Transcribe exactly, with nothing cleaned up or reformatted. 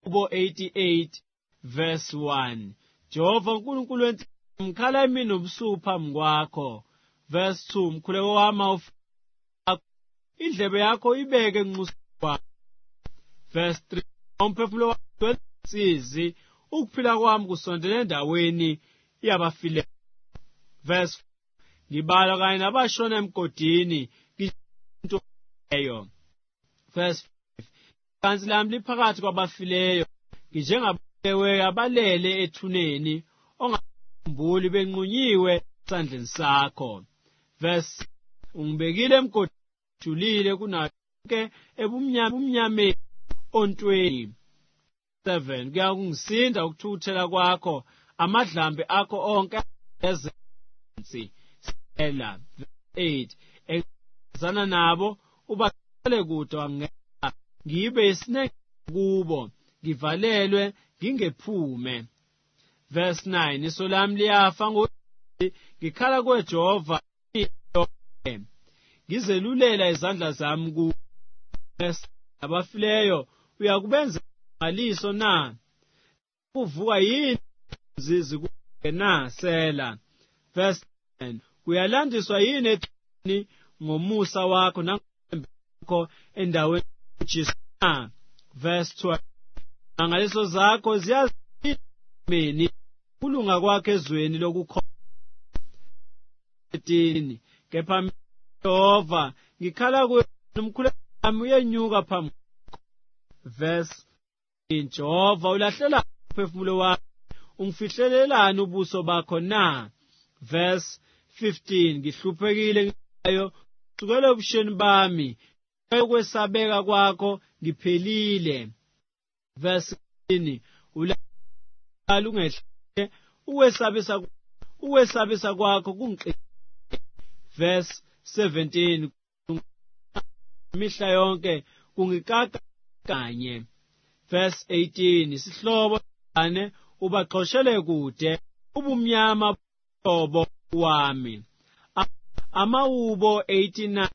Ubo eighty-eight verse one. Jehova uNkulunkulu wenhlamba ngikhala emini nobusuku phambi kwakho. Verse two. Mkhuleko wami indlebe yakho ibeke enxusweni kwakho. Verse three. Umphefumulo wami wensizi ukuphila kwami kusondele endaweni yabafileyo. Verse four. Ngibala kanye nabashona emgodini ngisho leyo. Verse five. Kanzi lami liphakathi kwabafileyo nginjengabewe abalele ethuneni ongakhumbuli benqunyiwe esandleni sakho. Verse six. Ungibekile emgodini ojulile kunonke ebumnyameni ontweni. seven. Kuyangisinda ukuthukuthela kwakho amadlambe akho onke ezensi. Ela. eight. Engizana nabo ubaqale kude wangena ngibe isineke kubo ngivalelwe ngingephume. Verse nine. Iso lami liyafa ngokuthi ngikhala kuJehova ngizelulela izandla zami ku. Verse abafileyo uyakubenza ngaliso na kuvuka yini zizikungena sela. Verse ten. Uyalandiswa yini ethini ngomusa wakho nangakho endaweni ejisana. Verse twelve. Ngaleso zakho ziyazimini kulunga kwakhe ezweni lokukholwa. thirteen. Kepha Jehova ngikhala kuwe nomkhuleko wami uyenyuka phambi kwakho. Verse fourteen. Jehova ulahlela umphefumulo wami ungifihlelelani ubuso bakho na. Verse fifteen. Ngihluphekile ngayo sukela ebusheni bami ukwesabeka kwakho ngiphelile. Verse sixteen. Ulahlela ungehle ukwesabisa ukwesabisa kwakho kungiqedile. Verse seventeen. Imihla yonke kungikaka kanye. Verse eighteen. Isihlobo sane ubaxoshele kude ubumnyama bobo wami. Amawubo eighty-nine